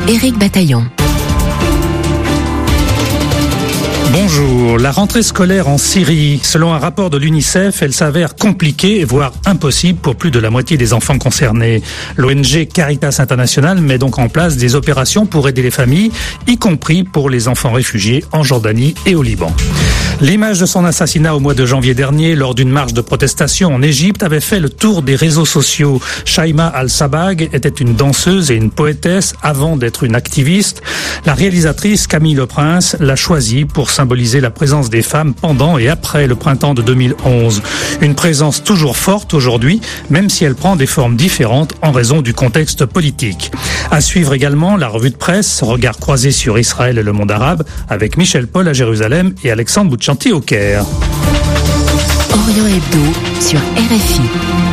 Éric Bataillon. Bonjour. La rentrée scolaire en Syrie, selon un rapport de l'UNICEF, elle s'avère compliquée, voire impossible pour plus de la moitié des enfants concernés. L'ONG Caritas International met donc en place des opérations pour aider les familles, y compris pour les enfants réfugiés en Jordanie et au Liban. L'image de son assassinat au mois de janvier dernier, lors d'une marche de protestation en Égypte, avait fait le tour des réseaux sociaux. Shaima Al-Sabag était une danseuse et une poétesse avant d'être une activiste. La réalisatrice Camille Leprince l'a choisie pour symboliser la présence des femmes pendant et après le printemps de 2011. Une présence toujours forte aujourd'hui, même si elle prend des formes différentes en raison du contexte politique. À suivre également la revue de presse, regard croisé sur Israël et le monde arabe, avec Michel Paul à Jérusalem et Alexandre Bouchanti au Caire. Orient Hebdo sur RFI.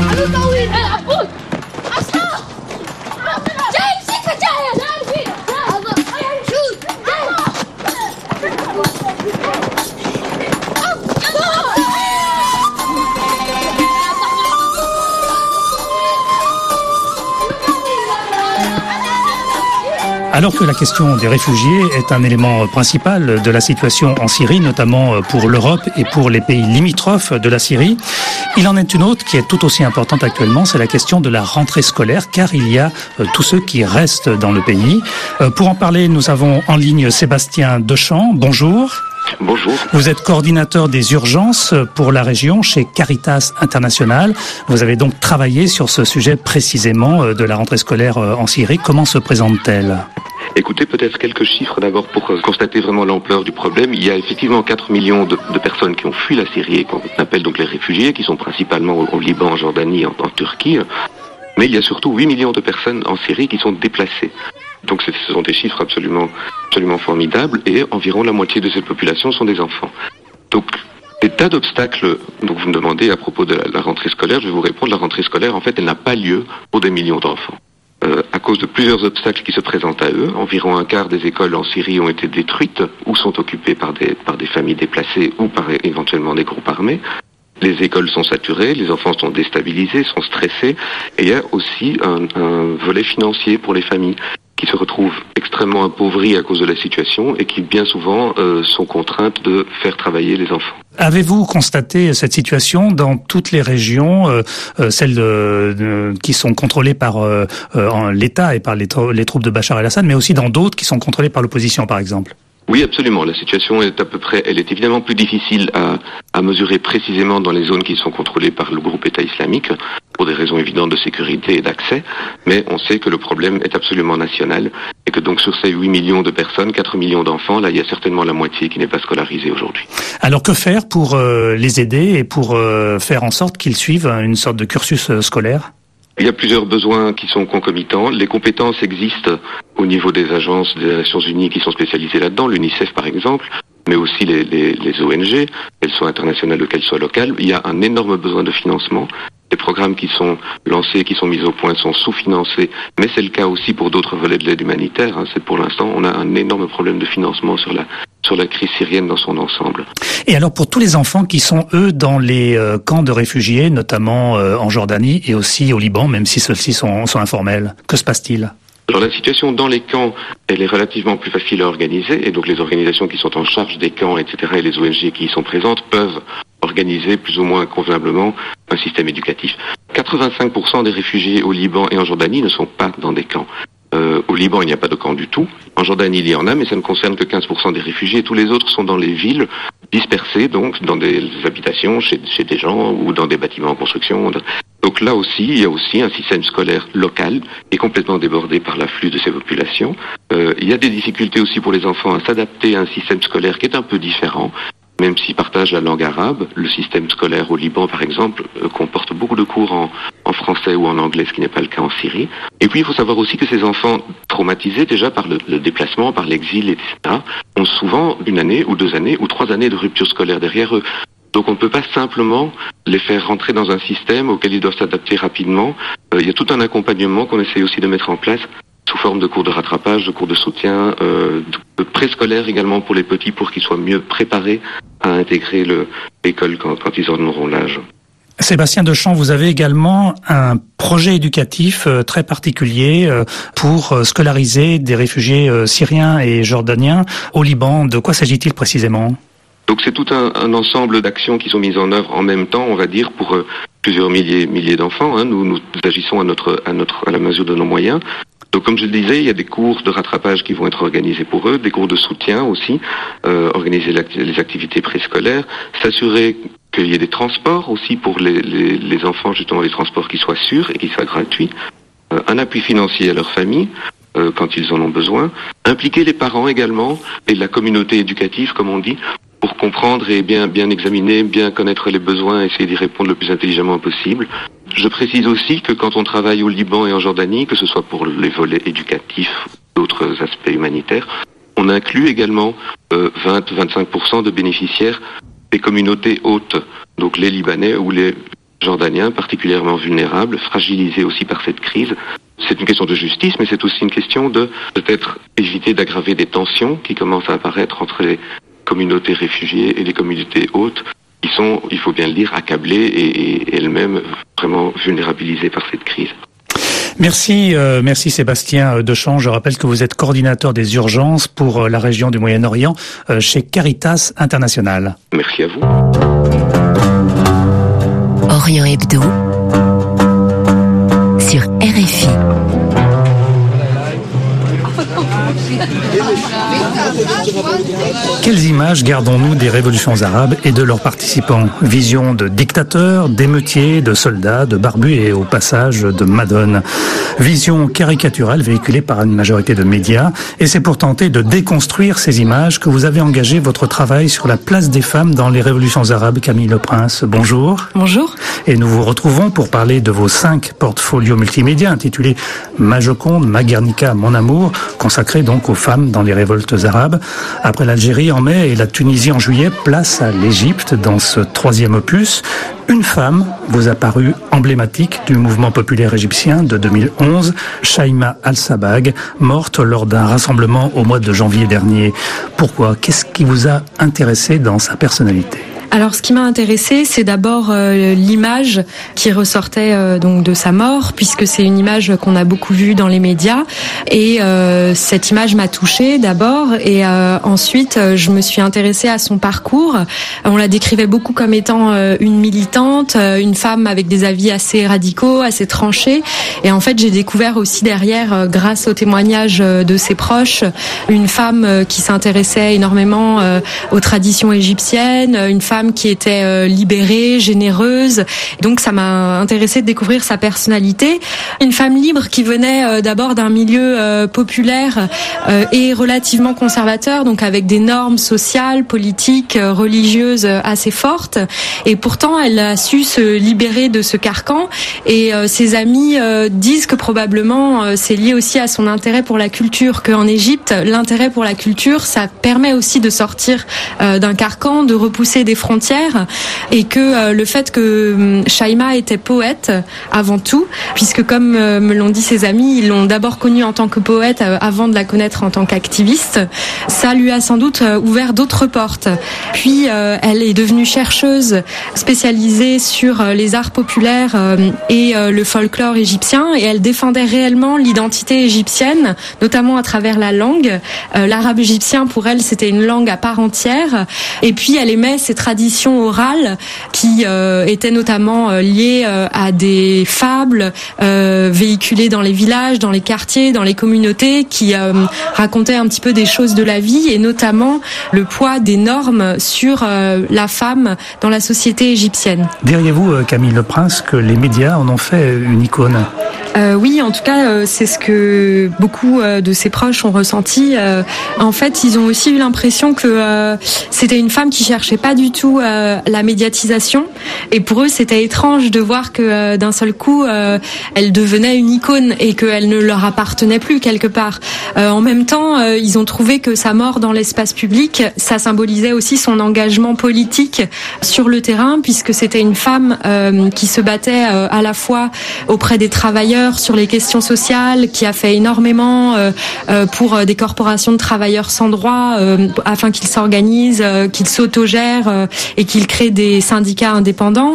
Alors que la question des réfugiés est un élément principal de la situation en Syrie, notamment pour l'Europe et pour les pays limitrophes de la Syrie, il en est une autre qui est tout aussi importante actuellement, c'est la question de la rentrée scolaire, car il y a tous ceux qui restent dans le pays. Pour en parler, nous avons en ligne Sébastien Dechamps. Bonjour. Bonjour. Vous êtes coordinateur des urgences pour la région chez Caritas International. Vous avez donc travaillé sur ce sujet précisément de la rentrée scolaire en Syrie. Comment se présente-t-elle ? Écoutez, peut-être quelques chiffres d'abord pour constater vraiment l'ampleur du problème. Il y a effectivement 4 millions de personnes qui ont fui la Syrie et qu'on appelle donc les réfugiés, qui sont principalement au Liban, en Jordanie, en Turquie. Mais il y a surtout 8 millions de personnes en Syrie qui sont déplacées. Donc ce sont des chiffres absolument formidables et environ la moitié de cette population sont des enfants. Donc des tas d'obstacles dont vous me demandez à propos de la rentrée scolaire, je vais vous répondre, la rentrée scolaire en fait elle n'a pas lieu pour des millions d'enfants. À cause de plusieurs obstacles qui se présentent à eux, environ un quart des écoles en Syrie ont été détruites ou sont occupées par des familles déplacées ou par éventuellement des groupes armés. Les écoles sont saturées, les enfants sont déstabilisés, sont stressés et il y a aussi un volet financier pour les familles qui se retrouvent extrêmement appauvris à cause de la situation et qui bien souvent sont contraintes de faire travailler les enfants. Avez-vous constaté cette situation dans toutes les régions, celles qui sont contrôlées par l'État et par les troupes de Bachar el-Assad, mais aussi dans d'autres qui sont contrôlées par l'opposition, par exemple ? Oui, absolument. La situation est elle est évidemment plus difficile à mesurer précisément dans les zones qui sont contrôlées par le groupe État islamique, pour des raisons évidentes de sécurité et d'accès, mais on sait que le problème est absolument national, et que donc sur ces 8 millions de personnes, 4 millions d'enfants, là il y a certainement la moitié qui n'est pas scolarisée aujourd'hui. Alors que faire pour les aider et pour faire en sorte qu'ils suivent une sorte de cursus scolaire ? Il y a plusieurs besoins qui sont concomitants. Les compétences existent au niveau des agences des Nations Unies qui sont spécialisées là-dedans, l'UNICEF par exemple, mais aussi les ONG, qu'elles soient internationales ou qu'elles soient locales. Il y a un énorme besoin de financement. Les programmes qui sont lancés, qui sont mis au point sont sous-financés, mais c'est le cas aussi pour d'autres volets de l'aide humanitaire. C'est pour l'instant, on a un énorme problème de financement sur la crise syrienne dans son ensemble. Et alors pour tous les enfants qui sont, eux, dans les camps de réfugiés, notamment en Jordanie et aussi au Liban, même si ceux-ci sont informels, que se passe-t-il ? Alors la situation dans les camps, elle est relativement plus facile à organiser, et donc les organisations qui sont en charge des camps, etc., et les ONG qui y sont présentes peuvent organiser plus ou moins convenablement un système éducatif. 85% des réfugiés au Liban et en Jordanie ne sont pas dans des camps. Au Liban, il n'y a pas de camp du tout. En Jordanie, il y en a, mais ça ne concerne que 15% des réfugiés. Tous les autres sont dans les villes, dispersés, donc dans des habitations, chez des gens ou dans des bâtiments en construction. Donc là aussi, il y a aussi un système scolaire local qui est complètement débordé par l'afflux de ces populations. Il y a des difficultés aussi pour les enfants à s'adapter à un système scolaire qui est un peu différent. Même s'ils partagent la langue arabe, le système scolaire au Liban, par exemple, comporte beaucoup de cours en français ou en anglais, ce qui n'est pas le cas en Syrie. Et puis, il faut savoir aussi que ces enfants, traumatisés déjà par le déplacement, par l'exil, etc., ont souvent 1 année ou 2 années ou 3 années de rupture scolaire derrière eux. Donc on ne peut pas simplement les faire rentrer dans un système auquel ils doivent s'adapter rapidement. Il y a tout un accompagnement qu'on essaie aussi de mettre en place sous forme de cours de rattrapage, de cours de soutien, de préscolaire également pour les petits, pour qu'ils soient mieux préparés à intégrer l'école quand ils en auront l'âge. Sébastien Dechamps, vous avez également un projet éducatif très particulier pour scolariser des réfugiés syriens et jordaniens au Liban. De quoi s'agit-il précisément ? Donc c'est tout un ensemble d'actions qui sont mises en œuvre en même temps, on va dire, pour plusieurs milliers d'enfants. Nous agissons à la mesure de nos moyens. Donc comme je le disais, il y a des cours de rattrapage qui vont être organisés pour eux, des cours de soutien aussi, organiser les activités préscolaires, s'assurer qu'il y ait des transports aussi pour les enfants, justement des transports qui soient sûrs et qui soient gratuits, un appui financier à leur famille quand ils en ont besoin, impliquer les parents également et la communauté éducative, comme on dit, pour comprendre et bien examiner, bien connaître les besoins, essayer d'y répondre le plus intelligemment possible. Je précise aussi que quand on travaille au Liban et en Jordanie, que ce soit pour les volets éducatifs ou d'autres aspects humanitaires, on inclut également 20-25% de bénéficiaires des communautés hôtes, donc les Libanais ou les Jordaniens particulièrement vulnérables, fragilisés aussi par cette crise. C'est une question de justice, mais c'est aussi une question de peut-être éviter d'aggraver des tensions qui commencent à apparaître entre les communautés réfugiées et les communautés hôtes qui sont, il faut bien le dire, accablées et elles-mêmes vraiment vulnérabilisées par cette crise. Merci Sébastien Dechamps. Je rappelle que vous êtes coordinateur des urgences pour la région du Moyen-Orient chez Caritas International. Merci à vous. Orient Hebdo sur RFI. Quelles images gardons-nous des révolutions arabes et de leurs participants ? Vision de dictateurs, d'émeutiers, de soldats, de barbus et au passage de madones. Vision caricaturale véhiculée par une majorité de médias. Et c'est pour tenter de déconstruire ces images que vous avez engagé votre travail sur la place des femmes dans les révolutions arabes. Camille Leprince, bonjour. Bonjour. Et nous vous retrouvons pour parler de vos 5 portfolios multimédia intitulés Ma Joconde, Ma Guernica, Mon Amour, consacrés donc aux femmes dans les révoltes arabes. Après l'Algérie en mai et la Tunisie en juillet, place à l'Égypte dans ce 3e opus. Une femme vous a paru emblématique du mouvement populaire égyptien de 2011, Shaima Al-Sabag, morte lors d'un rassemblement au mois de janvier dernier. Pourquoi ? Qu'est-ce qui vous a intéressé dans sa personnalité ? Alors, ce qui m'a intéressée, c'est d'abord l'image qui ressortait donc de sa mort, puisque c'est une image qu'on a beaucoup vue dans les médias. Et cette image m'a touchée d'abord, et ensuite je me suis intéressée à son parcours. On la décrivait beaucoup comme étant une militante, une femme avec des avis assez radicaux, assez tranchés. Et en fait, j'ai découvert aussi derrière, grâce aux témoignages de ses proches, une femme qui s'intéressait énormément aux traditions égyptiennes, une femme qui était libérée, généreuse. Donc ça m'a intéressée de découvrir sa personnalité. Une femme libre qui venait d'abord d'un milieu populaire et relativement conservateur, donc avec des normes sociales, politiques, religieuses assez fortes. Et pourtant, elle a su se libérer de ce carcan. Et ses amis disent que probablement c'est lié aussi à son intérêt pour la culture, qu'en Égypte, l'intérêt pour la culture, ça permet aussi de sortir d'un carcan, de repousser des frontières, et que le fait que Shaima était poète avant tout, puisque comme me l'ont dit ses amis, ils l'ont d'abord connue en tant que poète avant de la connaître en tant qu'activiste, ça lui a sans doute ouvert d'autres portes. Puis elle est devenue chercheuse spécialisée sur les arts populaires et le folklore égyptien, et elle défendait réellement l'identité égyptienne, notamment à travers la langue. L'arabe égyptien, pour elle, c'était une langue à part entière. Et puis elle aimait ces traditions orales qui étaient notamment liées à des fables véhiculées dans les villages, dans les quartiers, dans les communautés, qui racontaient un petit peu des choses de la vie, et notamment le poids des normes sur la femme dans la société égyptienne. Diriez-vous, Camille Leprince, que les médias en ont fait une icône ? Oui, en tout cas, c'est ce que beaucoup de ses proches ont ressenti. En fait, ils ont aussi eu l'impression que c'était une femme qui cherchait pas du tout la médiatisation. Et pour eux, c'était étrange de voir que d'un seul coup, elle devenait une icône et qu'elle ne leur appartenait plus quelque part. En même temps, ils ont trouvé que sa mort dans l'espace public, ça symbolisait aussi son engagement politique sur le terrain, puisque c'était une femme qui se battait à la fois auprès des travailleurs sur les questions sociales, qui a fait énormément pour des corporations de travailleurs sans droit, afin qu'ils s'organisent, qu'ils s'autogèrent et qu'ils créent des syndicats indépendants.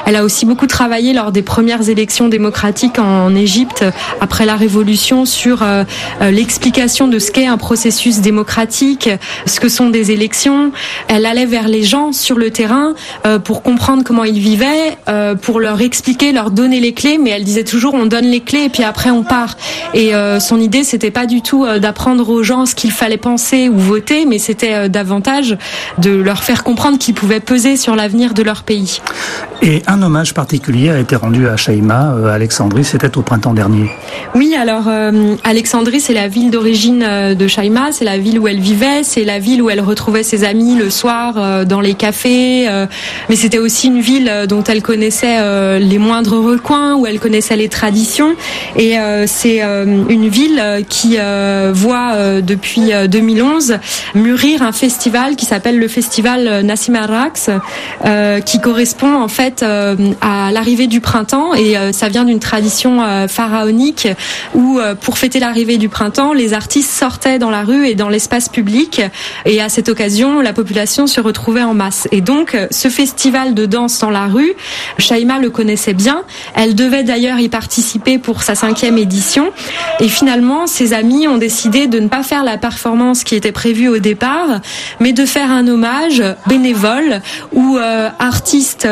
Elle a aussi beaucoup travaillé lors des premières élections démocratiques en Égypte après la Révolution sur l'explication de ce qu'est un processus démocratique, ce que sont des élections. Elle allait vers les gens sur le terrain pour comprendre comment ils vivaient, pour leur expliquer, leur donner les clés, mais elle disait toujours on donne les clés et puis après on part. Et son idée c'était pas du tout d'apprendre aux gens ce qu'il fallait penser ou voter, mais c'était davantage de leur faire comprendre qu'ils pouvaient peser sur l'avenir de leur pays. Et un hommage particulier a été rendu à Shaima, Alexandrie, c'était au printemps dernier. Oui, alors Alexandrie, c'est la ville d'origine de Shaima, c'est la ville où elle vivait, c'est la ville où elle retrouvait ses amis le soir dans les cafés, mais c'était aussi une ville dont elle connaissait les moindres recoins, où elle connaissait les traditions, et c'est une ville qui voit depuis 2011 mûrir un festival qui s'appelle le festival Nassim Al-Raqs, qui correspond en fait à l'arrivée du printemps, et ça vient d'une tradition pharaonique où pour fêter l'arrivée du printemps, les artistes sortaient dans la rue et dans l'espace public, et à cette occasion, la population se retrouvait en masse. Et donc, ce festival de danse dans la rue, Shaima le connaissait bien. Elle devait d'ailleurs y participer pour sa 5e édition. Et finalement, ses amis ont décidé de ne pas faire la performance qui était prévue au départ, mais de faire un hommage bénévole où artistes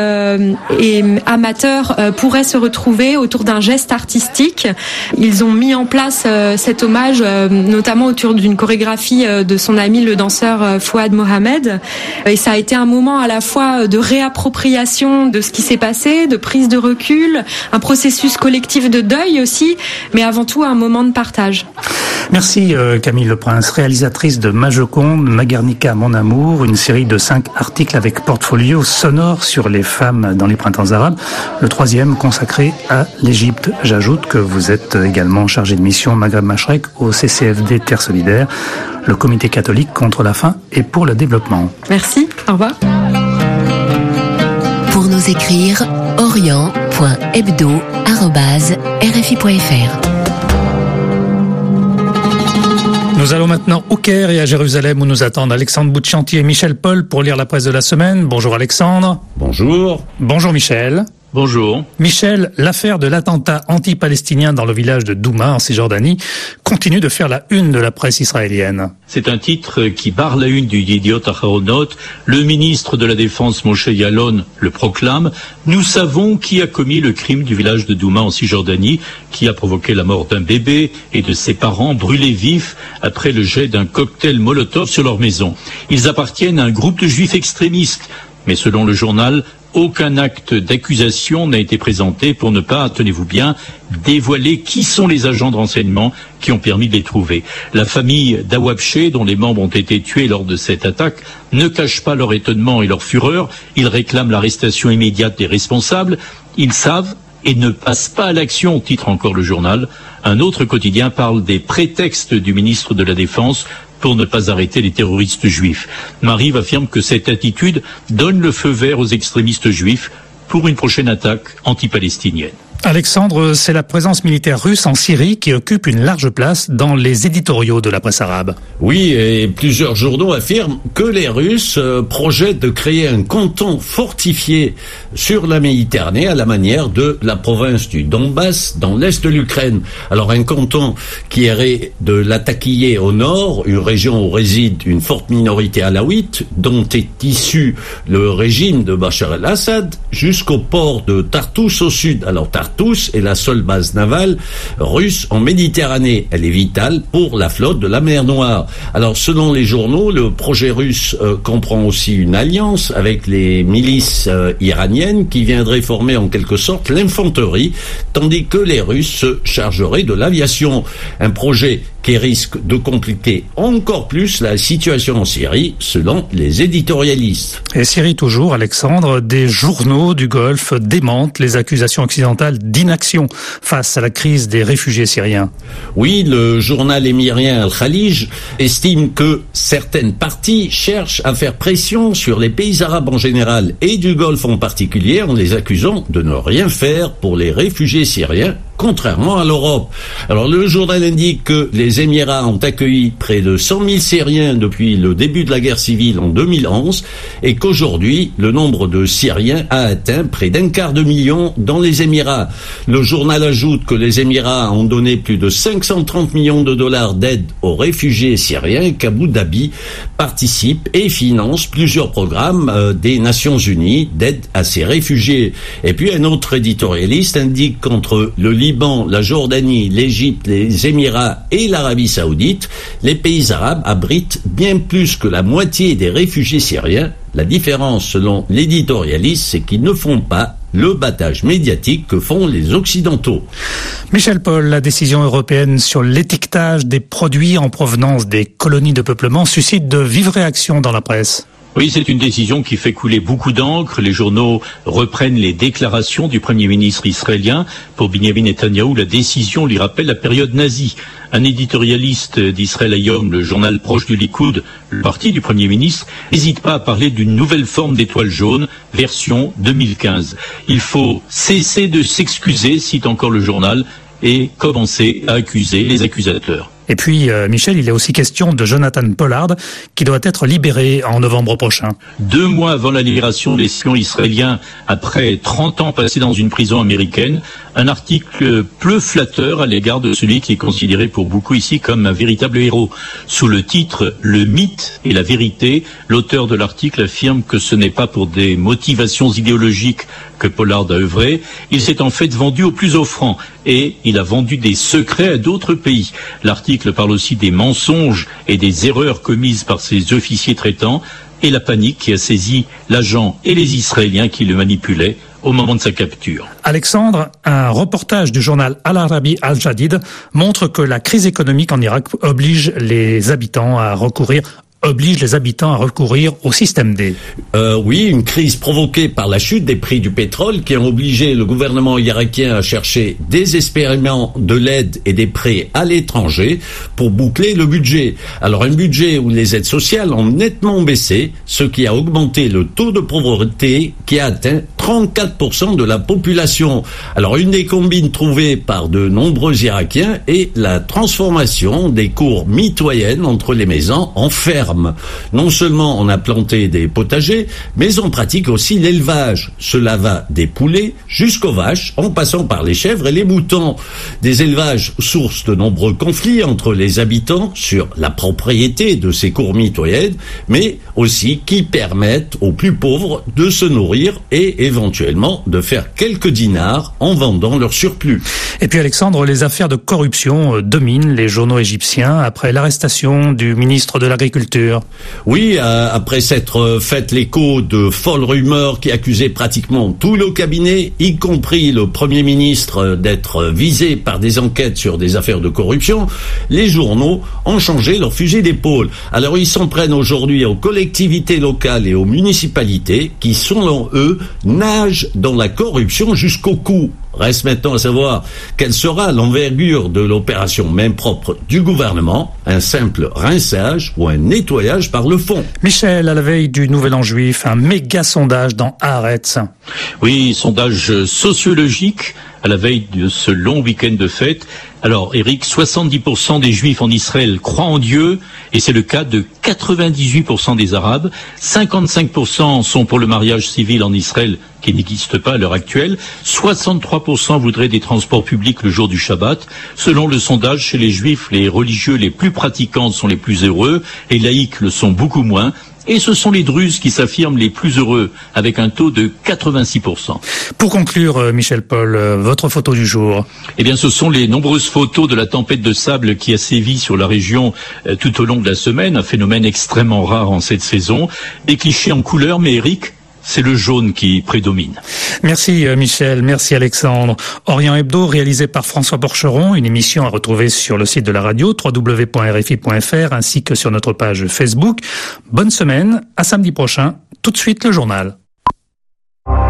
et amateurs pourraient se retrouver autour d'un geste artistique. Ils ont mis en place cet hommage, notamment autour d'une chorégraphie de son ami le danseur Fouad Mohamed. Et ça a été un moment à la fois de réappropriation de ce qui s'est passé, de prise de recul, un processus collectif de deuil aussi, mais avant tout un moment de partage. Merci Camille Leprince, réalisatrice de Ma Joconde, Maguernica, Mon Amour, une série de 5 articles avec portfolio sonore sur les femmes dans les printemps arabes. Le 3e consacré à l'Égypte. J'ajoute que vous êtes également chargé de mission Maghreb Mashrek au CCFD Terre Solidaire, le comité catholique contre la faim et pour le développement. Merci, au revoir. Pour nous écrire, orient.hebdo@rfi.fr. Nous allons maintenant au Caire et à Jérusalem où nous attendent Alexandre Boutchantier et Michel Paul pour lire la presse de la semaine. Bonjour Alexandre. Bonjour. Bonjour Michel. Bonjour. Michel, l'affaire de l'attentat anti-palestinien dans le village de Douma en Cisjordanie continue de faire la une de la presse israélienne. C'est un titre qui barre la une du Yediot Aharonot. Le ministre de la Défense Moshe Yaalon le proclame. Nous savons qui a commis le crime du village de Douma en Cisjordanie, qui a provoqué la mort d'un bébé et de ses parents brûlés vifs après le jet d'un cocktail Molotov sur leur maison. Ils appartiennent à un groupe de juifs extrémistes. Mais selon le journal, aucun acte d'accusation n'a été présenté pour ne pas, tenez-vous bien, dévoiler qui sont les agents de renseignement qui ont permis de les trouver. La famille d'Awabché, dont les membres ont été tués lors de cette attaque, ne cache pas leur étonnement et leur fureur. Ils réclament l'arrestation immédiate des responsables. Ils savent et ne passent pas à l'action, titre encore le journal. Un autre quotidien parle des prétextes du ministre de la Défense pour ne pas arrêter les terroristes juifs. Mariv affirme que cette attitude donne le feu vert aux extrémistes juifs pour une prochaine attaque anti-palestinienne. Alexandre, c'est la présence militaire russe en Syrie qui occupe une large place dans les éditoriaux de la presse arabe. Oui, et plusieurs journaux affirment que les Russes projettent de créer un canton fortifié sur la Méditerranée à la manière de la province du Donbass dans l'est de l'Ukraine. Alors un canton qui irait de Latakia au nord, une région où réside une forte minorité alaouite dont est issu le régime de Bachar el-Assad, jusqu'au port de Tartous au sud. Alors Tartous est la seule base navale russe en Méditerranée. Elle est vitale pour la flotte de la mer Noire. Alors, selon les journaux, le projet russe comprend aussi une alliance avec les milices iraniennes qui viendraient former en quelque sorte l'infanterie, tandis que les Russes se chargeraient de l'aviation. Un projet qui risque de compliquer encore plus la situation en Syrie, selon les éditorialistes. Et Syrie toujours, Alexandre, des journaux du Golfe démentent les accusations occidentales d'inaction face à la crise des réfugiés syriens. Oui, le journal émirien Al-Khalij estime que certaines parties cherchent à faire pression sur les pays arabes en général et du Golfe en particulier en les accusant de ne rien faire pour les réfugiés syriens contrairement à l'Europe. Alors le journal indique que les Émirats ont accueilli près de 100 000 Syriens depuis le début de la guerre civile en 2011 et qu'aujourd'hui, le nombre de Syriens a atteint près d'1/4 million dans les Émirats. Le journal ajoute que les Émirats ont donné plus de 530 millions de dollars d'aide aux réfugiés syriens et qu'Abu Dhabi participe et finance plusieurs programmes des Nations Unies d'aide à ces réfugiés. Et puis un autre éditorialiste indique qu'entre le Liban, la Jordanie, l'Égypte, les Émirats et l'Arabie Saoudite, les pays arabes abritent bien plus que la moitié des réfugiés syriens. La différence, selon l'éditorialiste, c'est qu'ils ne font pas le battage médiatique que font les Occidentaux. Michel Paul, la décision européenne sur l'étiquetage des produits en provenance des colonies de peuplement suscite de vives réactions dans la presse. Oui, c'est une décision qui fait couler beaucoup d'encre. Les journaux reprennent les déclarations du Premier ministre israélien. Pour Benjamin Netanyahou, la décision lui rappelle la période nazie. Un éditorialiste d'Israël Hayom, le journal proche du Likoud, le parti du Premier ministre, n'hésite pas à parler d'une nouvelle forme d'étoile jaune, version 2015. Il faut cesser de s'excuser, cite encore le journal, et commencer à accuser les accusateurs. Et puis, Michel, il est aussi question de Jonathan Pollard, qui doit être libéré en novembre prochain. 2 mois avant la libération des espions israéliens, après 30 ans passés dans une prison américaine, un article peu flatteur à l'égard de celui qui est considéré pour beaucoup ici comme un véritable héros. Sous le titre « Le mythe et la vérité », l'auteur de l'article affirme que ce n'est pas pour des motivations idéologiques que Pollard a œuvré. Il s'est en fait vendu au plus offrant et il a vendu des secrets à d'autres pays. L'article parle aussi des mensonges et des erreurs commises par ses officiers traitants et la panique qui a saisi l'agent et les Israéliens qui le manipulaient au moment de sa capture. Alexandre, un reportage du journal Al Arabi Al Jadid montre que la crise économique en Irak oblige les habitants à recourir au système D. Oui, une crise provoquée par la chute des prix du pétrole qui a obligé le gouvernement irakien à chercher désespérément de l'aide et des prêts à l'étranger pour boucler le budget. Alors un budget où les aides sociales ont nettement baissé, ce qui a augmenté le taux de pauvreté qui a atteint 34% de la population. Alors une des combines trouvées par de nombreux Irakiens est la transformation des cours mitoyennes entre les maisons en fermes. Non seulement on a planté des potagers, mais on pratique aussi l'élevage. Cela va des poulets jusqu'aux vaches, en passant par les chèvres et les moutons. Des élevages source de nombreux conflits entre les habitants sur la propriété de ces cours mitoyennes, mais aussi qui permettent aux plus pauvres de se nourrir et éventuellement de faire quelques dinars en vendant leur surplus. Et puis Alexandre, les affaires de corruption dominent les journaux égyptiens après l'arrestation du ministre de l'Agriculture. Oui, après s'être fait l'écho de folles rumeurs qui accusaient pratiquement tout le cabinet, y compris le Premier ministre, d'être visé par des enquêtes sur des affaires de corruption, les journaux ont changé leur fusil d'épaule. Alors ils s'en prennent aujourd'hui aux collectivités locales et aux municipalités qui, selon eux, nagent dans la corruption jusqu'au cou. Reste maintenant à savoir quelle sera l'envergure de l'opération main propre du gouvernement, un simple rinçage ou un nettoyage par le fond. Michel, à la veille du Nouvel An juif, un méga sondage dans Haaretz. Oui, sondage sociologique à la veille de ce long week-end de fête. Alors, Eric, 70% des Juifs en Israël croient en Dieu, et c'est le cas de 98% des Arabes. 55% sont pour le mariage civil en Israël, qui n'existe pas à l'heure actuelle. 63% voudraient des transports publics le jour du Shabbat. Selon le sondage, chez les Juifs, les religieux les plus pratiquants sont les plus heureux, et laïcs le sont beaucoup moins. Et ce sont les Druzes qui s'affirment les plus heureux, avec un taux de 86%. Pour conclure, Michel Paul, votre photo du jour. Eh bien, ce sont les nombreuses photos de la tempête de sable qui a sévi sur la région tout au long de la semaine, un phénomène extrêmement rare en cette saison. Des clichés en couleur, mais Eric, c'est le jaune qui prédomine. Merci Michel, merci Alexandre. Orient Hebdo, réalisé par François Porcheron, une émission à retrouver sur le site de la radio, www.rfi.fr, ainsi que sur notre page Facebook. Bonne semaine, à samedi prochain. Tout de suite, le journal.